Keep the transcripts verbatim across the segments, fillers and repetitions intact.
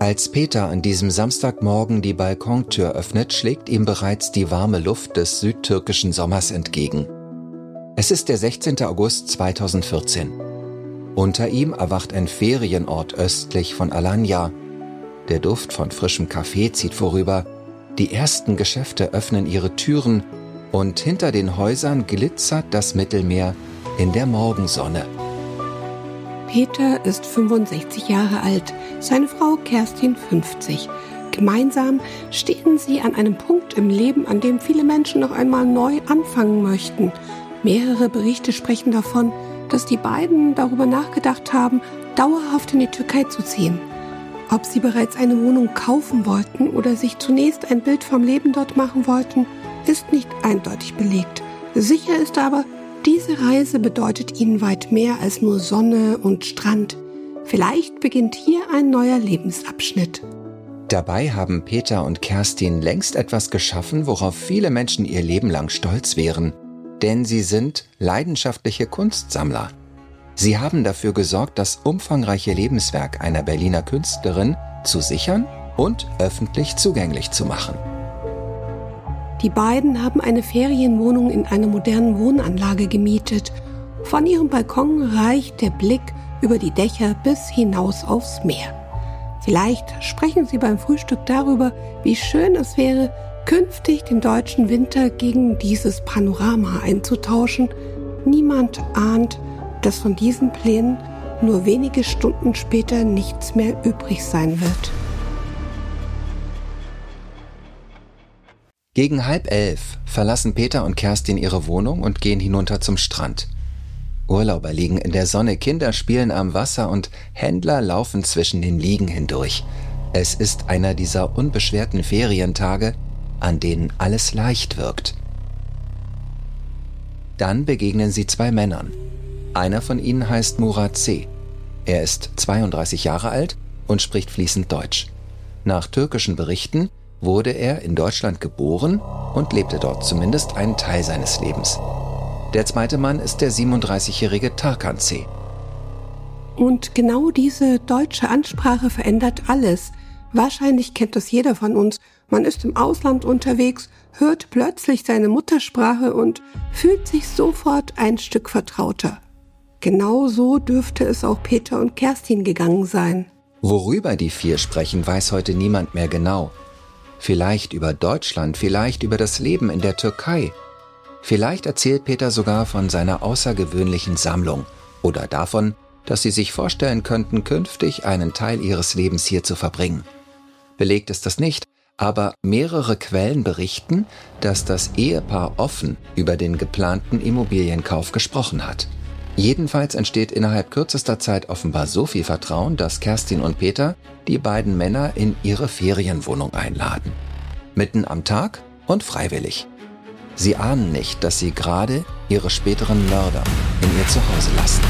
Als Peter an diesem Samstagmorgen die Balkontür öffnet, schlägt ihm bereits die warme Luft des südtürkischen Sommers entgegen. Es ist der sechzehnten August zweitausendvierzehn. Unter ihm erwacht ein Ferienort östlich von Alanya. Der Duft von frischem Kaffee zieht vorüber, die ersten Geschäfte öffnen ihre Türen und hinter den Häusern glitzert das Mittelmeer in der Morgensonne. Peter ist fünfundsechzig Jahre alt, seine Frau Kerstin fünfzig. Gemeinsam stehen sie an einem Punkt im Leben, an dem viele Menschen noch einmal neu anfangen möchten. Mehrere Berichte sprechen davon, dass die beiden darüber nachgedacht haben, dauerhaft in die Türkei zu ziehen. Ob sie bereits eine Wohnung kaufen wollten oder sich zunächst ein Bild vom Leben dort machen wollten, ist nicht eindeutig belegt. Sicher ist aber, diese Reise bedeutet ihnen weit mehr als nur Sonne und Strand. Vielleicht beginnt hier ein neuer Lebensabschnitt. Dabei haben Peter und Kerstin längst etwas geschaffen, worauf viele Menschen ihr Leben lang stolz wären. Denn sie sind leidenschaftliche Kunstsammler. Sie haben dafür gesorgt, das umfangreiche Lebenswerk einer Berliner Künstlerin zu sichern und öffentlich zugänglich zu machen. Die beiden haben eine Ferienwohnung in einer modernen Wohnanlage gemietet. Von ihrem Balkon reicht der Blick über die Dächer bis hinaus aufs Meer. Vielleicht sprechen sie beim Frühstück darüber, wie schön es wäre, künftig den deutschen Winter gegen dieses Panorama einzutauschen. Niemand ahnt, dass von diesen Plänen nur wenige Stunden später nichts mehr übrig sein wird. Gegen halb elf verlassen Peter und Kerstin ihre Wohnung und gehen hinunter zum Strand. Urlauber liegen in der Sonne, Kinder spielen am Wasser und Händler laufen zwischen den Liegen hindurch. Es ist einer dieser unbeschwerten Ferientage, an denen alles leicht wirkt. Dann begegnen sie zwei Männern. Einer von ihnen heißt Murat C. Er ist zweiunddreißig Jahre alt und spricht fließend Deutsch. Nach türkischen Berichten wurde er in Deutschland geboren und lebte dort zumindest einen Teil seines Lebens. Der zweite Mann ist der siebenunddreißigjährige Tarkan C. Und genau diese deutsche Ansprache verändert alles. Wahrscheinlich kennt das jeder von uns. Man ist im Ausland unterwegs, hört plötzlich seine Muttersprache und fühlt sich sofort ein Stück vertrauter. Genau so dürfte es auch Peter und Kerstin gegangen sein. Worüber die vier sprechen, weiß heute niemand mehr genau. Vielleicht über Deutschland, vielleicht über das Leben in der Türkei. Vielleicht erzählt Peter sogar von seiner außergewöhnlichen Sammlung oder davon, dass sie sich vorstellen könnten, künftig einen Teil ihres Lebens hier zu verbringen. Belegt ist das nicht, aber mehrere Quellen berichten, dass das Ehepaar offen über den geplanten Immobilienkauf gesprochen hat. Jedenfalls entsteht innerhalb kürzester Zeit offenbar so viel Vertrauen, dass Kerstin und Peter die beiden Männer in ihre Ferienwohnung einladen. Mitten am Tag und freiwillig. Sie ahnen nicht, dass sie gerade ihre späteren Mörder in ihr Zuhause lassen.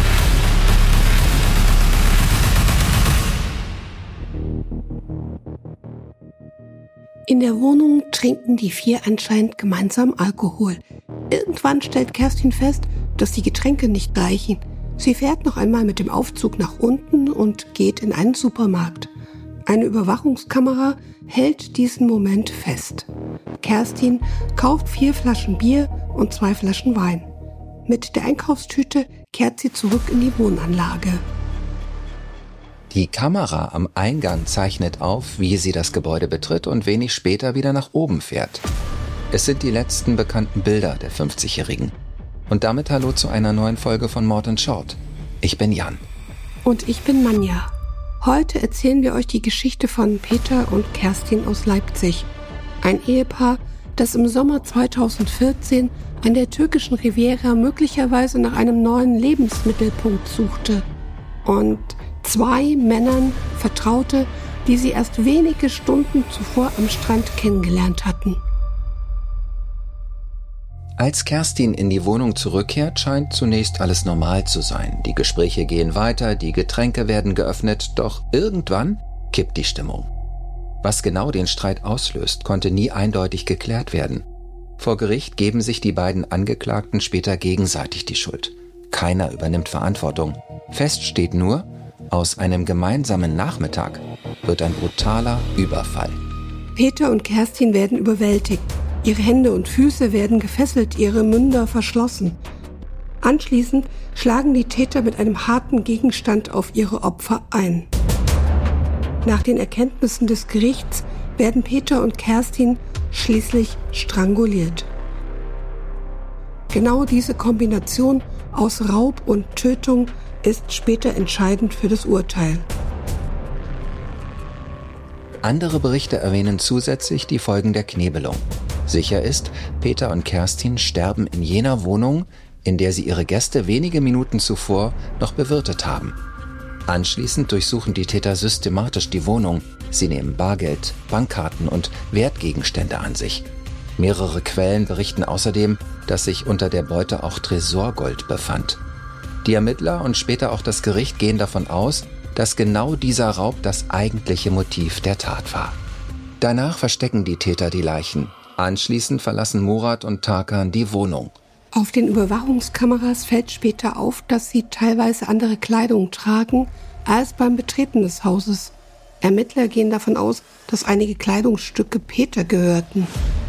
In der Wohnung trinken die vier anscheinend gemeinsam Alkohol. Irgendwann stellt Kerstin fest, dass die Getränke nicht reichen. Sie fährt noch einmal mit dem Aufzug nach unten und geht in einen Supermarkt. Eine Überwachungskamera hält diesen Moment fest. Kerstin kauft vier Flaschen Bier und zwei Flaschen Wein. Mit der Einkaufstüte kehrt sie zurück in die Wohnanlage. Die Kamera am Eingang zeichnet auf, wie sie das Gebäude betritt und wenig später wieder nach oben fährt. Es sind die letzten bekannten Bilder der fünfzigjährigen. Und damit hallo zu einer neuen Folge von Mord in Short. Ich bin Jan. Und ich bin Manja. Heute erzählen wir euch die Geschichte von Peter und Kerstin aus Leipzig. Ein Ehepaar, das im Sommer zweitausendvierzehn an der türkischen Riviera möglicherweise nach einem neuen Lebensmittelpunkt suchte. Und zwei Männern vertraute, die sie erst wenige Stunden zuvor am Strand kennengelernt hatten. Als Kerstin in die Wohnung zurückkehrt, scheint zunächst alles normal zu sein. Die Gespräche gehen weiter, die Getränke werden geöffnet, doch irgendwann kippt die Stimmung. Was genau den Streit auslöst, konnte nie eindeutig geklärt werden. Vor Gericht geben sich die beiden Angeklagten später gegenseitig die Schuld. Keiner übernimmt Verantwortung. Fest steht nur, Aus einem gemeinsamen Nachmittag wird ein brutaler Überfall. Peter und Kerstin werden überwältigt. Ihre Hände und Füße werden gefesselt, ihre Münder verschlossen. Anschließend schlagen die Täter mit einem harten Gegenstand auf ihre Opfer ein. Nach den Erkenntnissen des Gerichts werden Peter und Kerstin schließlich stranguliert. Genau diese Kombination aus Raub und Tötung ist später entscheidend für das Urteil. Andere Berichte erwähnen zusätzlich die Folgen der Knebelung. Sicher ist, Peter und Kerstin sterben in jener Wohnung, in der sie ihre Gäste wenige Minuten zuvor noch bewirtet haben. Anschließend durchsuchen die Täter systematisch die Wohnung. Sie nehmen Bargeld, Bankkarten und Wertgegenstände an sich. Mehrere Quellen berichten außerdem, dass sich unter der Beute auch Tresorgold befand. Die Ermittler und später auch das Gericht gehen davon aus, dass genau dieser Raub das eigentliche Motiv der Tat war. Danach verstecken die Täter die Leichen. Anschließend verlassen Murat und Tarkan die Wohnung. Auf den Überwachungskameras fällt später auf, dass sie teilweise andere Kleidung tragen als beim Betreten des Hauses. Ermittler gehen davon aus, dass einige Kleidungsstücke Peter gehörten.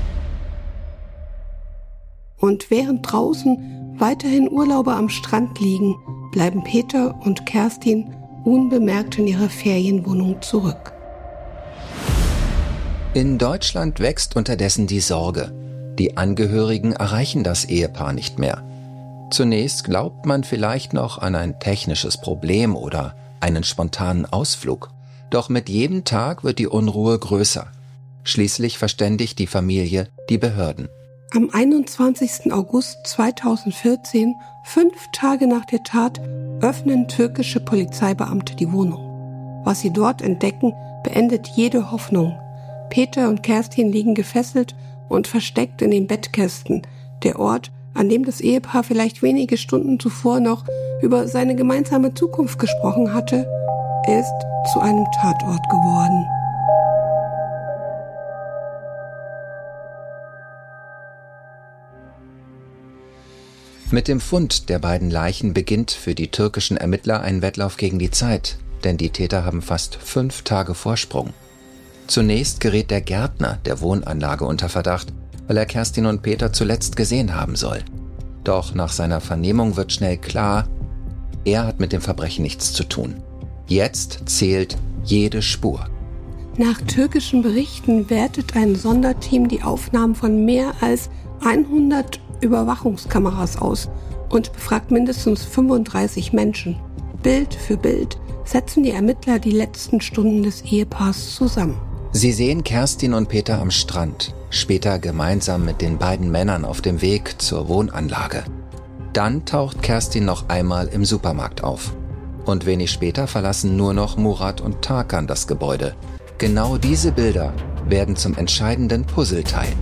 Und während draußen weiterhin Urlauber am Strand liegen, bleiben Peter und Kerstin unbemerkt in ihrer Ferienwohnung zurück. In Deutschland wächst unterdessen die Sorge. Die Angehörigen erreichen das Ehepaar nicht mehr. Zunächst glaubt man vielleicht noch an ein technisches Problem oder einen spontanen Ausflug. Doch mit jedem Tag wird die Unruhe größer. Schließlich verständigt die Familie die Behörden. Am einundzwanzigsten August zweitausendvierzehn, fünf Tage nach der Tat, öffnen türkische Polizeibeamte die Wohnung. Was sie dort entdecken, beendet jede Hoffnung. Peter und Kerstin liegen gefesselt und versteckt in den Bettkästen. Der Ort, an dem das Ehepaar vielleicht wenige Stunden zuvor noch über seine gemeinsame Zukunft gesprochen hatte, ist zu einem Tatort geworden. Mit dem Fund der beiden Leichen beginnt für die türkischen Ermittler ein Wettlauf gegen die Zeit, denn die Täter haben fast fünf Tage Vorsprung. Zunächst gerät der Gärtner der Wohnanlage unter Verdacht, weil er Kerstin und Peter zuletzt gesehen haben soll. Doch nach seiner Vernehmung wird schnell klar, er hat mit dem Verbrechen nichts zu tun. Jetzt zählt jede Spur. Nach türkischen Berichten wertet ein Sonderteam die Aufnahmen von mehr als hundert Überwachungskameras aus und befragt mindestens fünfunddreißig Menschen. Bild für Bild setzen die Ermittler die letzten Stunden des Ehepaars zusammen. Sie sehen Kerstin und Peter am Strand, später gemeinsam mit den beiden Männern auf dem Weg zur Wohnanlage. Dann taucht Kerstin noch einmal im Supermarkt auf. Und wenig später verlassen nur noch Murat und Tarkan das Gebäude. Genau diese Bilder werden zum entscheidenden Puzzleteil.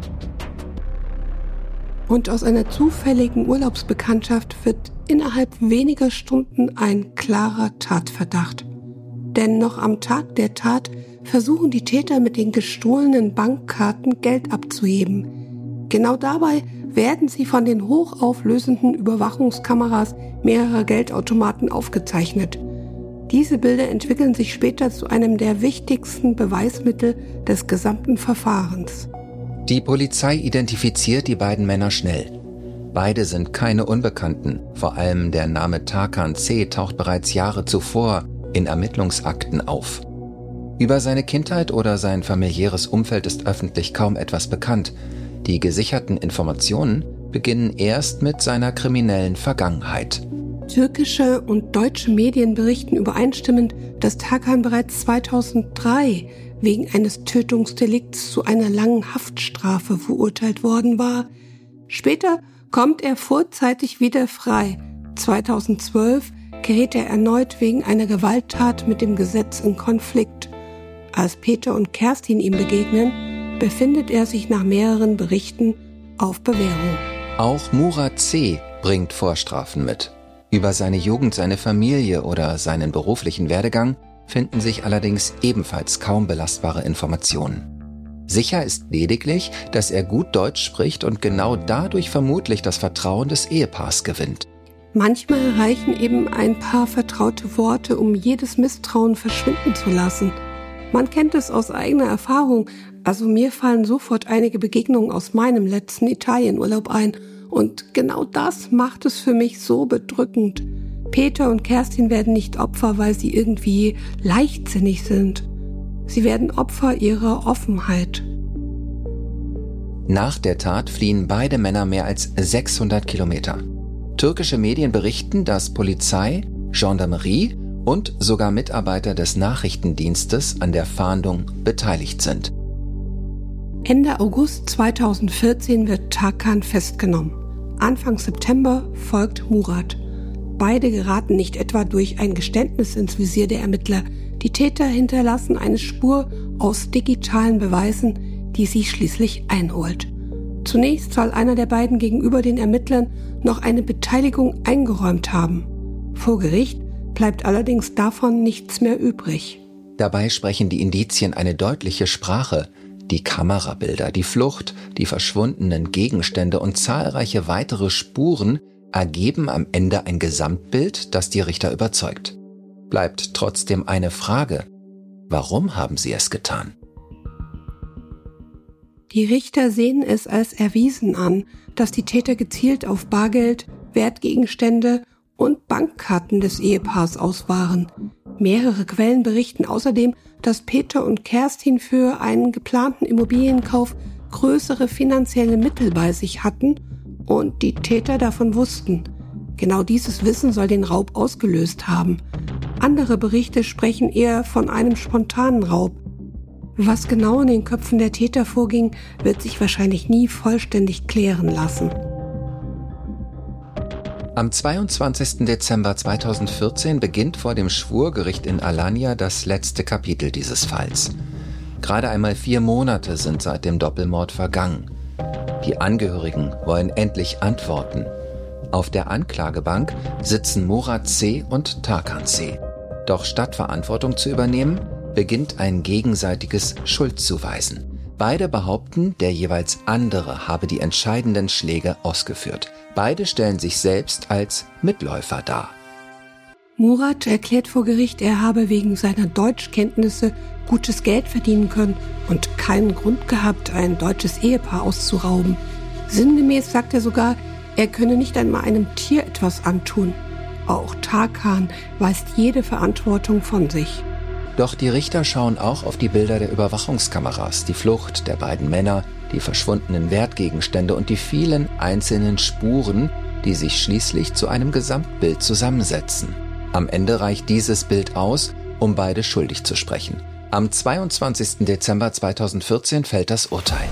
Und aus einer zufälligen Urlaubsbekanntschaft wird innerhalb weniger Stunden ein klarer Tatverdacht. Denn noch am Tag der Tat versuchen die Täter mit den gestohlenen Bankkarten Geld abzuheben. Genau dabei werden sie von den hochauflösenden Überwachungskameras mehrerer Geldautomaten aufgezeichnet. Diese Bilder entwickeln sich später zu einem der wichtigsten Beweismittel des gesamten Verfahrens. Die Polizei identifiziert die beiden Männer schnell. Beide sind keine Unbekannten, vor allem der Name Tarkan C. taucht bereits Jahre zuvor in Ermittlungsakten auf. Über seine Kindheit oder sein familiäres Umfeld ist öffentlich kaum etwas bekannt. Die gesicherten Informationen beginnen erst mit seiner kriminellen Vergangenheit. Türkische und deutsche Medien berichten übereinstimmend, dass Tarkan bereits zweitausenddrei wegen eines Tötungsdelikts zu einer langen Haftstrafe verurteilt worden war. Später kommt er vorzeitig wieder frei. zweitausendzwölf gerät er erneut wegen einer Gewalttat mit dem Gesetz in Konflikt. Als Peter und Kerstin ihm begegnen, befindet er sich nach mehreren Berichten auf Bewährung. Auch Murat C. bringt Vorstrafen mit. Über seine Jugend, seine Familie oder seinen beruflichen Werdegang finden sich allerdings ebenfalls kaum belastbare Informationen. Sicher ist lediglich, dass er gut Deutsch spricht und genau dadurch vermutlich das Vertrauen des Ehepaars gewinnt. Manchmal reichen eben ein paar vertraute Worte, um jedes Misstrauen verschwinden zu lassen. Man kennt es aus eigener Erfahrung, also mir fallen sofort einige Begegnungen aus meinem letzten Italienurlaub ein. Und genau das macht es für mich so bedrückend. Peter und Kerstin werden nicht Opfer, weil sie irgendwie leichtsinnig sind. Sie werden Opfer ihrer Offenheit. Nach der Tat fliehen beide Männer mehr als sechshundert Kilometer. Türkische Medien berichten, dass Polizei, Gendarmerie und sogar Mitarbeiter des Nachrichtendienstes an der Fahndung beteiligt sind. Ende August zweitausendvierzehn wird Tarkan festgenommen. Anfang September folgt Murat. Beide geraten nicht etwa durch ein Geständnis ins Visier der Ermittler. Die Täter hinterlassen eine Spur aus digitalen Beweisen, die sie schließlich einholt. Zunächst soll einer der beiden gegenüber den Ermittlern noch eine Beteiligung eingeräumt haben. Vor Gericht bleibt allerdings davon nichts mehr übrig. Dabei sprechen die Indizien eine deutliche Sprache. Die Kamerabilder, die Flucht, die verschwundenen Gegenstände und zahlreiche weitere Spuren ergeben am Ende ein Gesamtbild, das die Richter überzeugt. Bleibt trotzdem eine Frage: Warum haben sie es getan? Die Richter sehen es als erwiesen an, dass die Täter gezielt auf Bargeld, Wertgegenstände und Bankkarten des Ehepaars aus waren. Mehrere Quellen berichten außerdem, dass Peter und Kerstin für einen geplanten Immobilienkauf größere finanzielle Mittel bei sich hatten und die Täter davon wussten. Genau dieses Wissen soll den Raub ausgelöst haben. Andere Berichte sprechen eher von einem spontanen Raub. Was genau in den Köpfen der Täter vorging, wird sich wahrscheinlich nie vollständig klären lassen. Am zweiundzwanzigsten Dezember zweitausendvierzehn beginnt vor dem Schwurgericht in Alanya das letzte Kapitel dieses Falls. Gerade einmal vier Monate sind seit dem Doppelmord vergangen. Die Angehörigen wollen endlich Antworten. Auf der Anklagebank sitzen Murat C. und Tarkan C. Doch statt Verantwortung zu übernehmen, beginnt ein gegenseitiges Schuldzuweisen. Beide behaupten, der jeweils andere habe die entscheidenden Schläge ausgeführt. Beide stellen sich selbst als Mitläufer dar. Murat erklärt vor Gericht, er habe wegen seiner Deutschkenntnisse gutes Geld verdienen können und keinen Grund gehabt, ein deutsches Ehepaar auszurauben. Sinngemäß sagt er sogar, er könne nicht einmal einem Tier etwas antun. Auch Tarkan weist jede Verantwortung von sich. Doch die Richter schauen auch auf die Bilder der Überwachungskameras, die Flucht der beiden Männer, die verschwundenen Wertgegenstände und die vielen einzelnen Spuren, die sich schließlich zu einem Gesamtbild zusammensetzen. Am Ende reicht dieses Bild aus, um beide schuldig zu sprechen. Am zweiundzwanzigsten Dezember zweitausendvierzehn fällt das Urteil.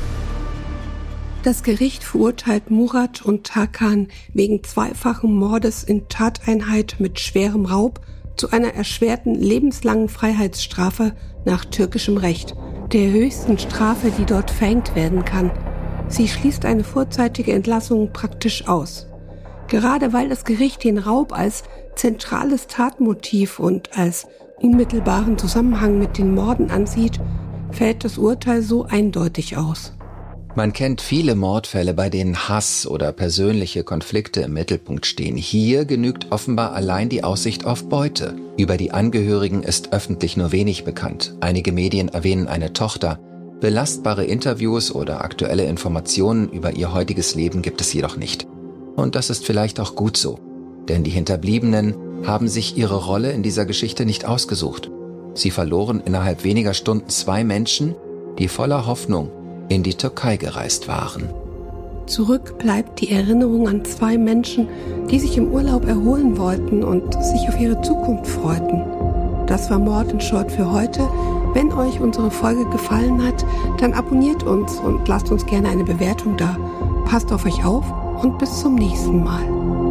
Das Gericht verurteilt Murat und Tarkan wegen zweifachen Mordes in Tateinheit mit schwerem Raub zu einer erschwerten lebenslangen Freiheitsstrafe nach türkischem Recht, der höchsten Strafe, die dort verhängt werden kann. Sie schließt eine vorzeitige Entlassung praktisch aus. Gerade weil das Gericht den Raub als zentrales Tatmotiv und als unmittelbaren Zusammenhang mit den Morden ansieht, fällt das Urteil so eindeutig aus. Man kennt viele Mordfälle, bei denen Hass oder persönliche Konflikte im Mittelpunkt stehen. Hier genügt offenbar allein die Aussicht auf Beute. Über die Angehörigen ist öffentlich nur wenig bekannt. Einige Medien erwähnen eine Tochter. Belastbare Interviews oder aktuelle Informationen über ihr heutiges Leben gibt es jedoch nicht. Und das ist vielleicht auch gut so. Denn die Hinterbliebenen haben sich ihre Rolle in dieser Geschichte nicht ausgesucht. Sie verloren innerhalb weniger Stunden zwei Menschen, die voller Hoffnung in die Türkei gereist waren. Zurück bleibt die Erinnerung an zwei Menschen, die sich im Urlaub erholen wollten und sich auf ihre Zukunft freuten. Das war Mord in Short für heute. Wenn euch unsere Folge gefallen hat, dann abonniert uns und lasst uns gerne eine Bewertung da. Passt auf euch auf und bis zum nächsten Mal.